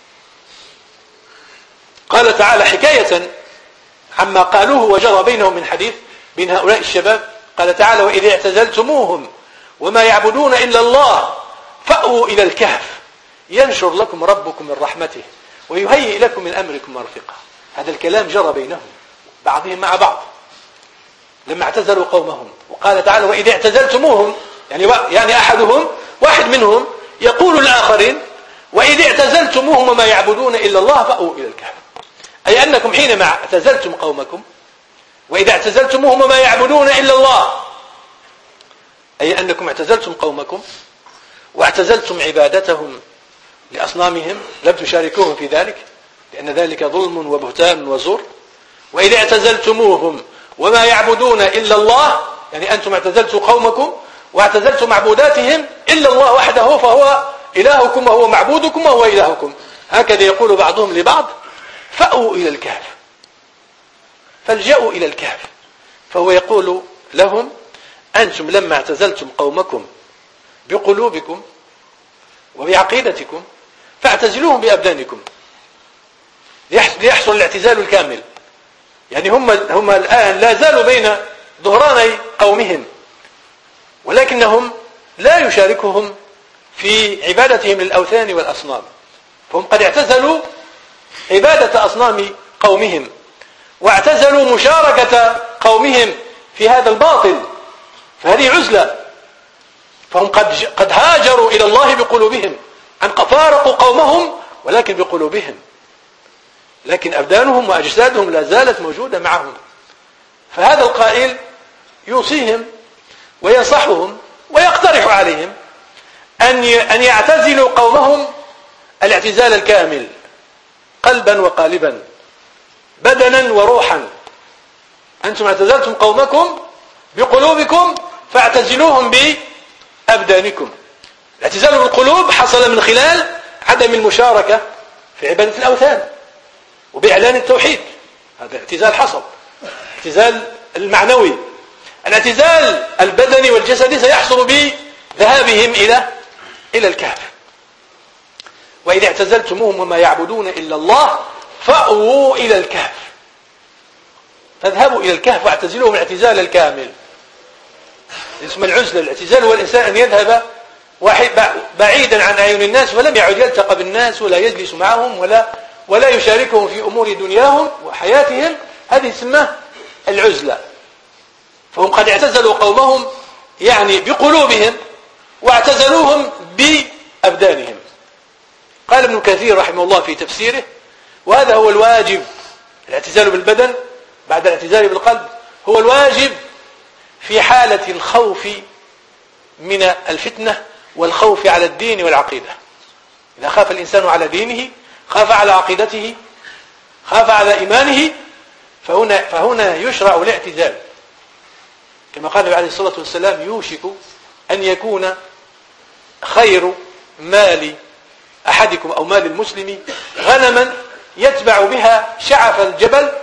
قال تعالى حكاية عما قالوه وجرى بينهم من حديث بين هؤلاء الشباب، قال تعالى: وإذ اعتزلتموهم وما يعبدون إلا الله فأووا إلى الكهف ينشر لكم ربكم من رحمته ويهيئ لكم من أمركم مرفقا. هذا الكلام جرى بينهم بعضهم مع بعض لما اعتزلوا قومهم. وقال تعالى: وإذ اعتزلتموهم، يعني أحدهم واحد منهم يقول للآخرين: وإذ اعتزلتموهم وما يعبدون إلا الله فأووا إلى الكهف، أي أنكم حينما اعتزلتم قومكم، وإذا اعتزلتموهم وما يعبدون إلا الله، أي أنكم اعتزلتم قومكم واعتزلتم عبادتهم لأصنامهم، لم تشاركوهم في ذلك لأن ذلك ظلم وبهتان وزور. وإذا اعتزلتموهم وما يعبدون إلا الله، يعني أنتم اعتزلتم قومكم واعتزلتم معبوداتهم إلا الله وحده، فهو إلهكم وهو معبودكم وهو إلهكم. هكذا يقول بعضهم لبعض: فأووا إلى الكهف، فالجأوا إلى الكهف. فهو يقول لهم: أنتم لما اعتزلتم قومكم بقلوبكم وبعقيدتكم فاعتزلوهم بأبدانكم ليحصل الاعتزال الكامل. يعني هم الآن لا زالوا بين ظهراني قومهم، ولكنهم لا يشاركهم في عبادتهم للأوثان والأصنام، فهم قد اعتزلوا عبادة أصنام قومهم واعتزلوا مشاركة قومهم في هذا الباطل، فهذه عزلة. فهم قد هاجروا إلى الله بقلوبهم، فارقوا قومهم ولكن بقلوبهم، لكن أبدانهم وأجسادهم لا زالت موجودة معهم. فهذا القائل يوصيهم وينصحهم ويقترح عليهم أن يعتزلوا قومهم الاعتزال الكامل، قلبا وقالبا، بدنا وروحا. أنتم اعتزلتم قومكم بقلوبكم فاعتزلوهم بأبدانكم. الاعتزال بالقلوب حصل من خلال عدم المشاركة في عبادة الأوثان وبإعلان التوحيد، هذا اعتزال حصل. الاعتزال المعنوي، الاعتزال البدني والجسدي سيحصل بذهابهم إلى الكهف. وإذا اعتزلتموهم وما يعبدون إلا الله فأووا إلى الكهف، فاذهبوا إلى الكهف واعتزلوهم الاعتزال الكامل. اسم العزلة الاعتزال هو الإنسان أن يذهب بعيدا عن أعين الناس ولم يعد يلتقى بالناس ولا يجلس معهم ولا يشاركهم في أمور دنياهم وحياتهم، هذه اسمها العزلة. فهم قد اعتزلوا قومهم يعني بقلوبهم واعتزلوهم بأبدانهم. قال ابن كثير رحمه الله في تفسيره: وهذا هو الواجب، الاعتزال بالبدن بعد الاعتزال بالقلب هو الواجب في حالة الخوف من الفتنة والخوف على الدين والعقيدة. إذا خاف الإنسان على دينه، خاف على عقيدته، خاف على إيمانه، فهنا يشرع الاعتزال. كما قال النبي عليه الصلاة والسلام: يوشك أن يكون خير مال أحدكم أو مال المسلم غنما يتبع بها شعف الجبل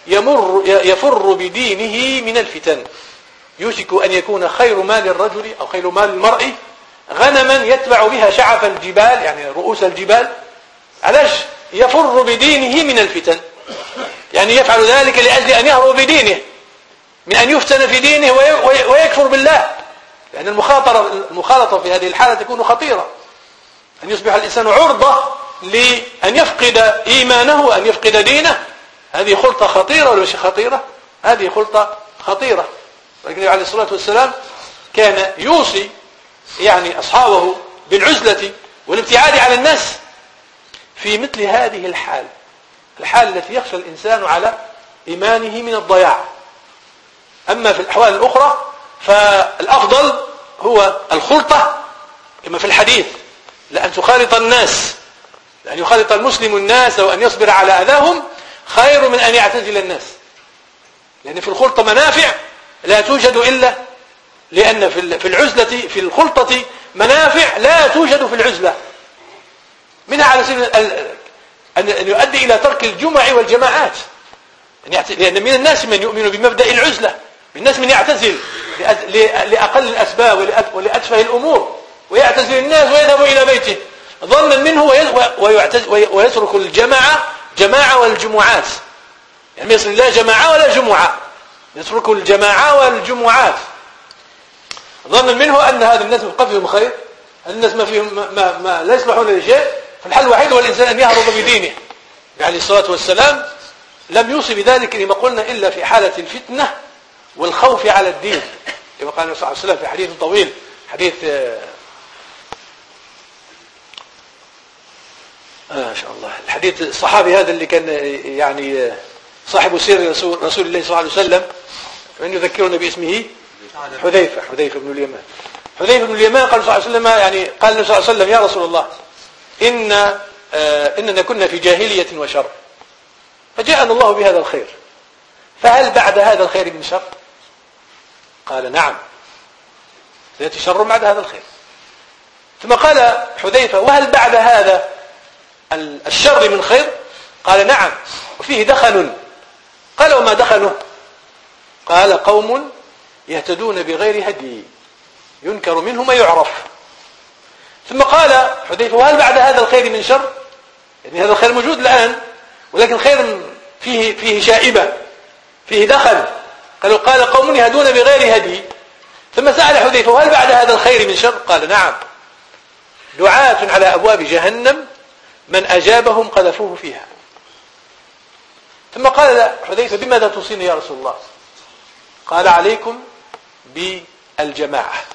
يفر بدينه من الفتن. يوشك أن يكون خير مال الرجل أو خير مال المرء غنما يتبع بها شعف الجبال، يعني رؤوس الجبال. علاش؟ يفر بدينه من الفتن، يعني يفعل ذلك لأجل أن يهرب بدينه من أن يفتن في دينه ويكفر بالله، لأن المخالطة في هذه الحالة تكون خطيرة، أن يصبح الإنسان عرضة لأن يفقد إيمانه وأن يفقد دينه. هذه خلطة خطيرة ولا مش خطيرة؟ هذه خلطة خطيرة. ولكن النبي عليه الصلاة والسلام كان يوصي يعني أصحابه بالعزلة والابتعاد عن الناس في مثل هذه الحال التي يخشى الإنسان على إيمانه من الضياع. أما في الأحوال الأخرى فالأفضل هو الخلطة كما في الحديث: لأن تخالط الناس، لأن يخالط المسلم الناس وأن يصبر على أذاهم خير من أن يعتزل الناس، لأن في الخلطة منافع لا توجد إلا لأن في العزلة في الخلطة منافع لا توجد في العزلة، منها على سبيل أن يؤدي إلى ترك الجمع والجماعات، لأن من الناس من يؤمن بمبدأ العزلة، من الناس من يعتزل لأقل الأسباب ولأتفه الأمور ويعتزل الناس ويذهب إلى بيته، ظنا منه ويترك جماعة والجمعات، يعني ما يصل لا جماعة ولا جمعة، يترك الجماعة والجمعات ظنا منه أن هذا الناس يبقى فيهم خير، الناس ما فيهم ما لا يصلحون لشيء. فالحل الوحيد هو الإنسان أن يهرب بدينه. عليه الصلاة والسلام لم يوصي بذلك لما قلنا إلا في حالة الفتنة والخوف على الدين، كما قال النبي صلى الله عليه وسلم في حديث طويل، حديث ما شاء الله، الحديث الصحابي هذا اللي كان يعني صاحب سير رسول الله صلى الله عليه وسلم، من يذكرنا باسمه حذيفة بن اليمان. حذيفة بن اليمان قال صلى الله عليه وسلم، يعني قال النبي صلى الله عليه وسلم: يا رسول الله إننا كنا في جاهلية وشر، فجاءنا الله بهذا الخير، فهل بعد هذا الخير من شر؟ قال: نعم، سيأتي شر بعد هذا الخير. ثم قال حذيفة: وهل بعد هذا الشر من خير؟ قال: نعم، وفيه دخن. قال: وما دخنه؟ قال: قوم يهتدون بغير هدي ينكر منه ما يعرف. ثم قال حذيفة: وهل بعد هذا الخير من شر؟ يعني هذا الخير موجود الآن، ولكن خير فيه شائبة، فيه دخل. قال: قوم يهدون بغير هدي. ثم سأل حذيفة: وهل بعد هذا الخير من شر؟ قال: نعم، دعاة على أبواب جهنم من أجابهم قذفوه فيها. ثم قال حذيفة: بماذا توصيني يا رسول الله؟ قال: عليكم بالجماعة،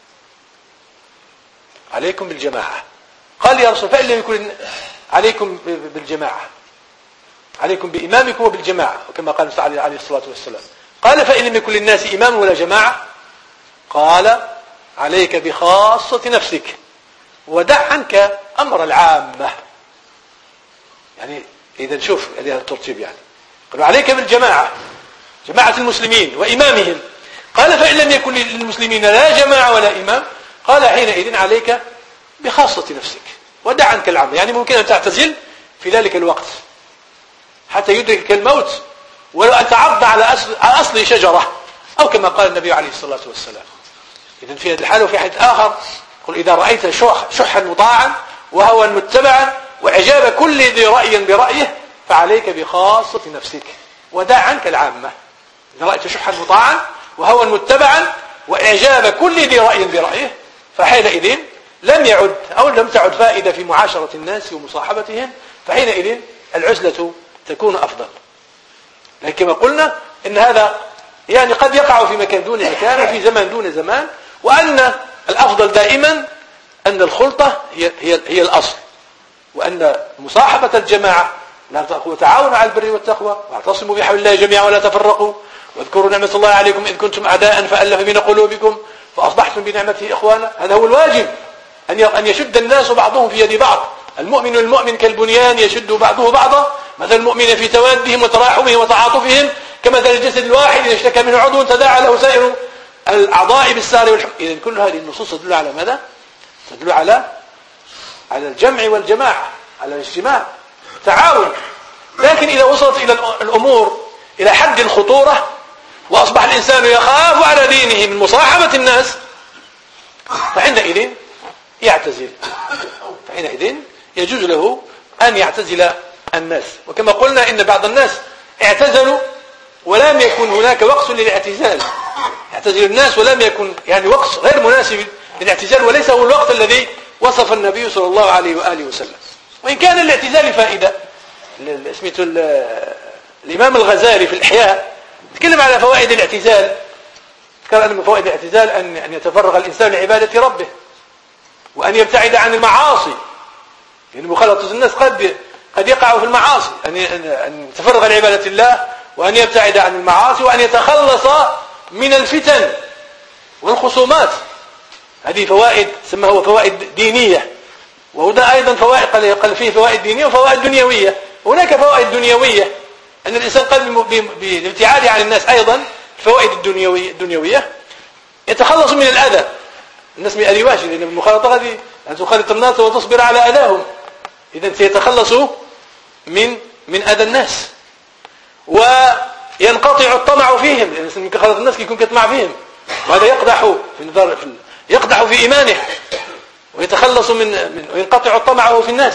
عليكم بالجماعة. قال: يا رسول الله، فإن لم يكن عليكم بالجماعة، عليكم بإمامكم وبالجماعة، وكما قال عليه الصلاة والسلام. قال: فإن لم يكن للناس إمام ولا جماعة؟ قال: عليك بخاصة نفسك ودع عنك أمر العامة. يعني إذا شوف هذا الترتيب، يعني قالوا: عليك بالجماعة، جماعة المسلمين وإمامهم. قال: فإن لم يكن للمسلمين لا جماعة ولا إمام؟ قال: حينئذ عليك بخاصة نفسك ودع عنك العامة. يعني ممكن أن تعتزل في ذلك الوقت حتى يدركك الموت، ولو أن تعض على أصل شجرة، أو كما قال النبي عليه الصلاة والسلام. إذن في هذه الحالة. وفي حديث آخر قل: إذا رأيت شحا مطاعا وهوى متبعا وإعجاب كل ذي رأي برأيه فعليك بخاصة نفسك ودع عنك العامة. إذا رأيت شحا مطاعا وهوى متبعا وإعجاب كل ذي رأي برأيه فحينئذ لم تعد فائدة في معاشرة الناس ومصاحبتهم، فحينئذ العزلة تكون أفضل. لكن كما قلنا إن هذا يعني قد يقع في مكان دون مكان وفي زمان دون زمان، وأن الأفضل دائما أن الخلطة هي الأصل، وأن مصاحبة الجماعة وتعاونوا على البر والتقوى واعتصموا بحبل الله جميعا ولا تفرقوا واذكروا نعمة الله عليكم إذ كنتم أعداء فألف بين قلوبكم فأصبحتم بنعمته إخوانا. هذا هو الواجب، أن يشد الناس بعضهم في يد بعض. المؤمن والمؤمن كالبنيان يشد بعضه بعضا، مثل المؤمن في توادهم وتراحمهم وتعاطفهم كمثل الجسد الواحد إذا اشتكى منه عضو تداعى له سائر الأعضاء بالسهر والحمى. إذن كل هذه النصوص تدل على ماذا؟ تدل على الجمع والجماعة، على الاجتماع، تعاون. لكن إذا وصلت إلى الأمور إلى حد الخطورة وأصبح الإنسان يخاف على دينه من مصاحبة الناس فحينئذ يعتزل، فحينئذ يجوز له أن يعتزل الناس. وكما قلنا إن بعض الناس اعتزلوا ولم يكن هناك وقت للاعتزال، يعتزل الناس ولم يكن يعني وقت غير مناسب للاعتزال، وليس هو الوقت الذي وصف النبي صلى الله عليه وآله وسلم. وإن كان الاعتزال فائدة، اسمه الإمام الغزالي في الإحياء تكلم على فوائد الاعتزال، قال أن من فوائد الاعتزال أن يتفرغ الإنسان لعبادة ربه وأن يبتعد عن المعاصي، يعني مخالطة الناس قد يقع في المعاصي، أن يتفرغ لعبادة الله وأن يبتعد عن المعاصي وأن يتخلص من الفتن والخصومات. هذه فوائد سماها فوائد دينية، وهنا أيضا فوائد قال فيه فوائد دينية وفوائد دنيوية. هناك فوائد دنيوية أن الإنسان قد بالابتعاد عن الناس أيضا الفوائد الدنيوية يتخلص من الأذى. الناس من أذواش، لأن المخالطة هذه أن تخالط الناس وتصبر على أذاهم، إذن سيتخلص من أذى الناس، وينقطع الطمع فيهم، لأن من خالط الناس يكون كطمع فيهم، وهذا يقدح في إيمانه. ويتخلص وينقطع طمعه في الناس،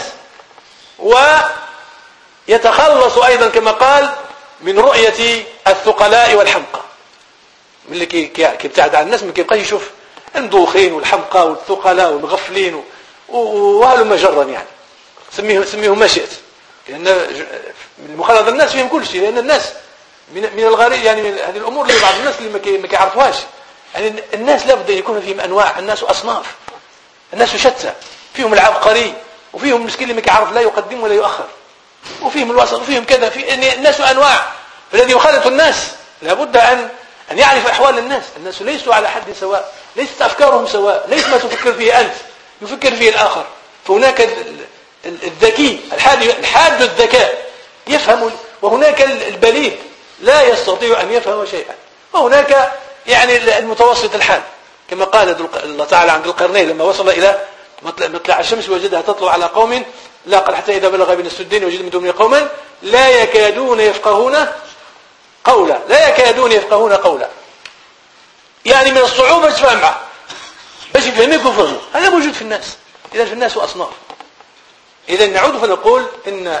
ويتخلص أيضا كما قال من رؤية الثقلاء والحمقى، من اللي كيبتعد عن الناس، ما كيبقاش يشوف المدوخين والحمقى والثقلاء والمغفلين وهلم جرا، يعني سميهم ما شئت، لأن المخالطة الناس فيهم كل شيء، لأن الناس من الغريب، يعني من هذه الأمور اللي بعض الناس اللي ما كيعرفوهاش، يعني الناس لابد أن يكون فيهم أنواع، الناس أصناف، الناس شتى، فيهم العبقري وفيهم المسكين اللي ما كيعرف لا يقدم ولا يؤخر، وفيهم الوسط وفيهم كذا، في الناس أنواع، فالذي يخالط الناس لابد أن يعرف أحوال الناس. الناس ليسوا على حد سواء، ليست أفكارهم سواء، ليس ما تفكر فيه أنت يفكر فيه الآخر، فهناك الذكي الحاد الذكاء يفهم، وهناك البليد لا يستطيع أن يفهم شيئا، وهناك يعني المتوسط الحال، كما قال الله تعالى عن ذي القرنين لما وصل إلى مطلع الشمس وجدها تطلع على قوم، لا قال حتى إذا بلغ بين السدين وجد من دونهم قوما لا يكادون يفقهون قولا، لا يكادون يفقهون قولا، يعني من الصعوبة تفهم معه باش يفهمك وفهمه، هذا موجود في الناس. إذا في الناس وأصناف. إذا نعود فنقول إن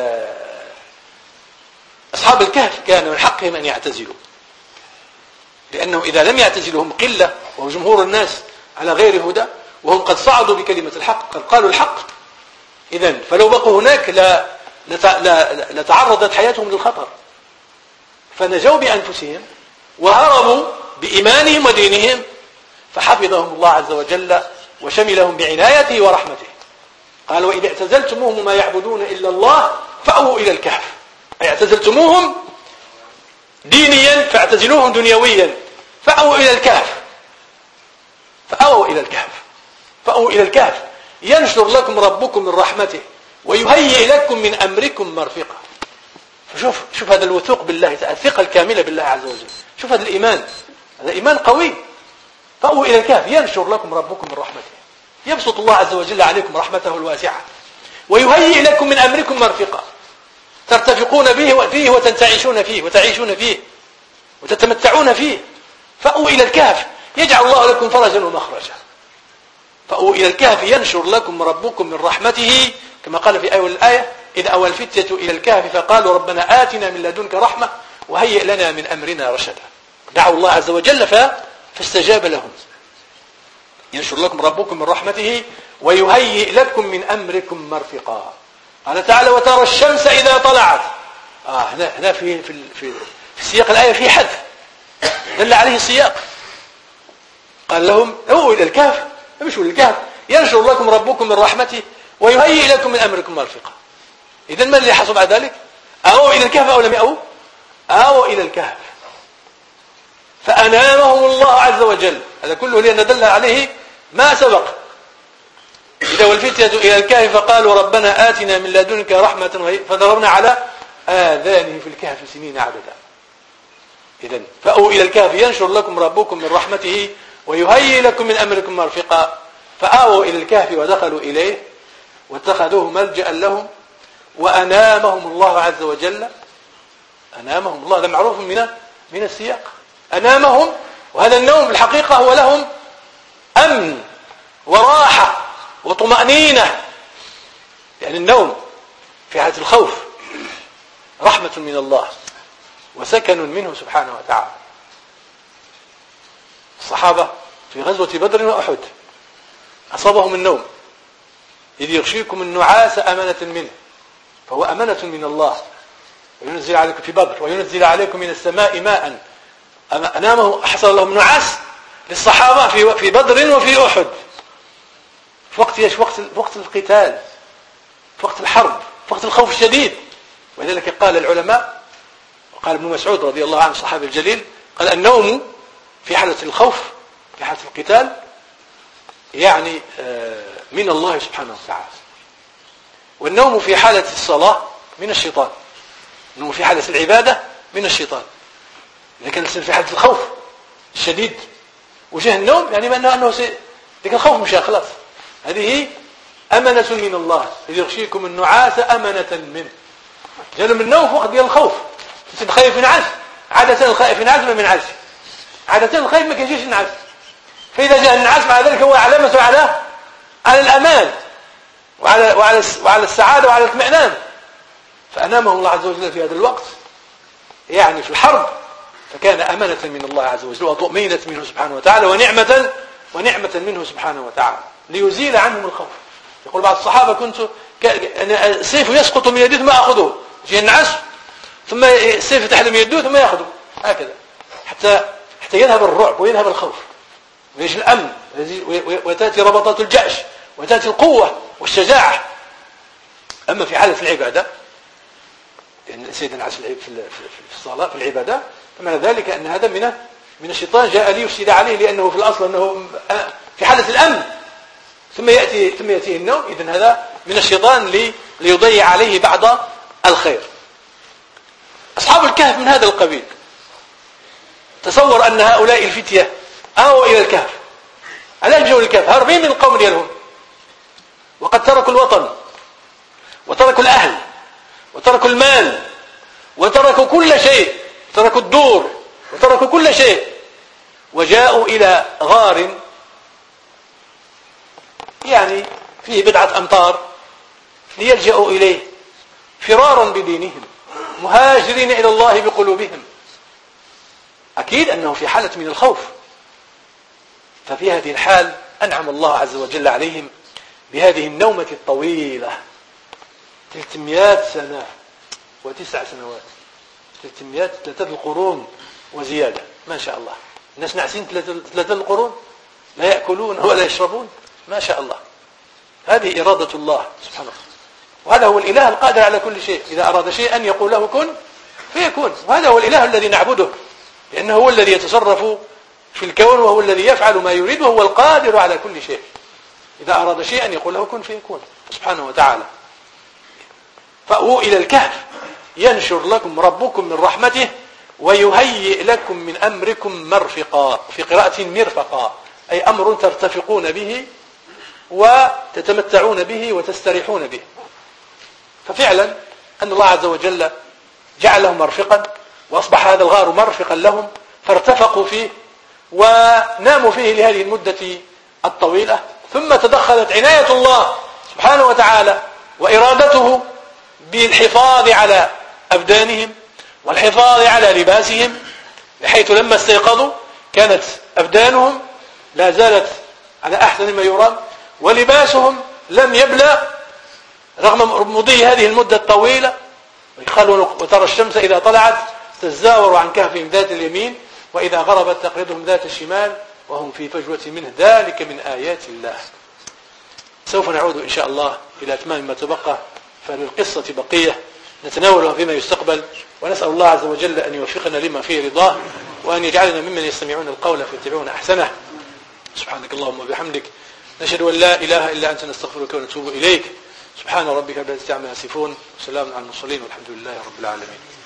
أصحاب الكهف كان من حقهم أن يعتزلوا، لأنه إذا لم يعتزلهم قلة وهو جمهور الناس على غير هدى، وهم قد صعدوا بكلمة الحق، قد قالوا الحق، إذن فلو بقوا هناك لتعرضت حياتهم للخطر، فنجوا بأنفسهم وهربوا بإيمانهم ودينهم، فحفظهم الله عز وجل وشملهم بعنايته ورحمته. قال وإذا اعتزلتموهم ما يعبدون إلا الله فأووا إلى الكهف، أي اعتزلتموهم دينيا فاعتزلوهم دنيويا، فأووا إلى الكهف، فأووا إلى الكهف، فأووا إلى الكهف ينشر لكم ربكم من رحمته ويهيئ لكم من أمركم مرفقا. شوف هذا الوثوق بالله تعالى، الثقة الكاملة بالله عز وجل، شوف هذا الإيمان، هذا إيمان قوي. فأووا إلى الكهف ينشر لكم ربكم من رحمته، يبسط الله عز وجل عليكم رحمته الواسعة، ويهيئ لكم من أمركم مرفقا، ترتفقون فيه وتنتعشون فيه وتعيشون فيه وتتمتعون فيه. فأووا إلى الكهف يجعل الله لكم فرجا ومخرجا. فأووا إلى الكهف ينشر لكم ربكم من رحمته، كما قال في أول الآية إذ أوى الفتية إلى الكهف فقالوا ربنا آتنا من لدنك رحمة وهيئ لنا من أمرنا رشدا. دعوا الله عز وجل فاستجاب لهم. ينشر لكم ربكم من رحمته ويهيئ لكم من أمركم مرفقا. قال تعالى وترى الشمس إذا طلعت. هنا في سياق الآية في حذف دل عليه السياق. قال لهم اووا إلى الكهف، امشوا للكهف ينشر لكم ربكم من رحمته ويهيئ لكم من أمركم مرفقا. إذن ما اللي حصل بعد ذلك؟ أووا إلى الكهف أو لم يأووا؟ أووا إلى الكهف فأنامهم الله عز وجل. هذا كله لأن دل عليه ما سبق. إذا والفتية إلى الكهف فقالوا ربنا آتنا من لدنك رحمة فضربنا على آذانهم في الكهف سنين عددا. إذن فأووا إلى الكهف ينشر لكم ربكم من رحمته ويهيئ لكم من أمركم مرفقا. فآووا إلى الكهف ودخلوا إليه واتخذوه ملجأ لهم وأنامهم الله عز وجل. أنامهم الله، هذا معروف من السياق. أنامهم، وهذا النوم بالحقيقة هو لهم أمن وراحة وطمأنينة، يعني النوم في حالة الخوف رحمة من الله وسكن منه سبحانه وتعالى. الصحابة في غزوة بدر وأحد أصابهم النوم إذ يغشيكم النعاس أمنة منه، فهو أمنة من الله، وينزل عليكم في بدر وينزل عليكم من السماء ماء. أنامه حصل لهم نعاس للصحابة في بدر وفي أحد، في وقت القتال، في وقت الحرب، في وقت الخوف الشديد. ولذلك قال العلماء، وقال ابن مسعود رضي الله عنه الصحابي الجليل، قال النوم في حالة الخوف في حالة القتال يعني من الله سبحانه وتعالى، والنوم في حالة الصلاة من الشيطان، النوم في حالة العبادة من الشيطان. لكن الإنسان في حالة الخوف الشديد وجه النوم يعني ما أنه لكن الخوف مشى خلاص، هذه أمنة من الله إذ يغشيكم النعاس أمنة منه. جاء من النوم وقت ديال الخوف، الإنسان خايف ينعس، عادة الخائف ينعس ما ينعس، عادة الخايف ما كيجيش ينعس. فإذا جاء النعاس مع ذلك هو علامة على الأمان وعلى السعادة وعلى الاطمئنان. فأنامهم الله عز وجل في هذا الوقت يعني في الحرب، فكان أمانة من الله عز وجل وطمئنة منه سبحانه وتعالى ونعمة منه سبحانه وتعالى ليزيل عنهم الخوف. يقول بعض الصحابة كنت السيف يسقط من يدي ثم أخذه، ينعس ثم السيف يتحل من يده ثم يأخذه هكذا حتى يذهب الرعب ويذهب الخوف ويجي الأمن وتأتي ربطات الجأش وتأتي القوة والشجاعة. أما في حالة العبادة يعني الإنسان ينعس في الصلاة في العبادة، فمعنى ذلك أن هذا من الشيطان جاء ليفسد عليه، لأنه في الأصل أنه في حالة الأمن ثم يأتيه النوم. إذن هذا من الشيطان ليضيع عليه بعض الخير. أصحاب الكهف من هذا القبيل. تصور أن هؤلاء الفتية آووا إلى الكهف. ألا يجوا الكهف هاربين من القوم ديالهم، وقد تركوا الوطن وتركوا الأهل وتركوا المال وتركوا كل شيء، تركوا الدور وتركوا كل شيء، وجاءوا إلى غار يعني فيه بضعة أمتار ليلجأوا إليه فرارا بدينهم، مهاجرين إلى الله بقلوبهم. أكيد أنه في حالة من الخوف. ففي هذه الحال أنعم الله عز وجل عليهم بهذه النومة الطويلة 300 سنة و9 سنوات، 3 القرون وزيادة، ما شاء الله. الناس ناعسين 3 القرون لا يأكلون ولا يشربون، ما شاء الله. هذه إرادة الله سبحانه، وهذا هو الإله القادر على كل شيء. إذا أراد شيئا يقول له كن فيكون، وهذا هو الإله الذي نعبده، لأنه هو الذي يتصرف في الكون وهو الذي يفعل ما يريد وهو القادر على كل شيء. إذا أراد شيئا يقول له كن فيكون سبحانه وتعالى. فأووا إلى الكهف ينشر لكم ربكم من رحمته ويهيئ لكم من أمركم مرفقا، في قراءة مرفقا، أي أمر ترتفقون به وتتمتعون به وتستريحون به. ففعلا أن الله عز وجل جعلهم مرفقا، وأصبح هذا الغار مرفقا لهم، فارتفقوا فيه وناموا فيه لهذه المدة الطويلة. ثم تدخلت عناية الله سبحانه وتعالى وإرادته بالحفاظ على أبدانهم والحفاظ على لباسهم، بحيث لما استيقظوا كانت أبدانهم لا زالت على أحسن ما يرام، ولباسهم لم يبلى رغم مضي هذه المدة الطويلة. وترى الشمس إذا طلعت تزاور عن كهفهم ذات اليمين وإذا غربت تقرضهم ذات الشمال وهم في فجوة منه، ذلك من آيات الله. سوف نعود إن شاء الله إلى أتمام ما تبقى، فللقصة بقية نتناولها فيما يستقبل، ونسأل الله عز وجل أن يوفقنا لما فيه رضاه، وأن يجعلنا ممن يستمعون القول فيتبعون أحسنه. سبحانك اللهم وبحمدك، نشهد أن لا إله إلا أنت، نستغفرك ونتوب إليك. سبحان ربك رب العزة عما يصفون، وسلام على المرسلين، والحمد لله رب العالمين.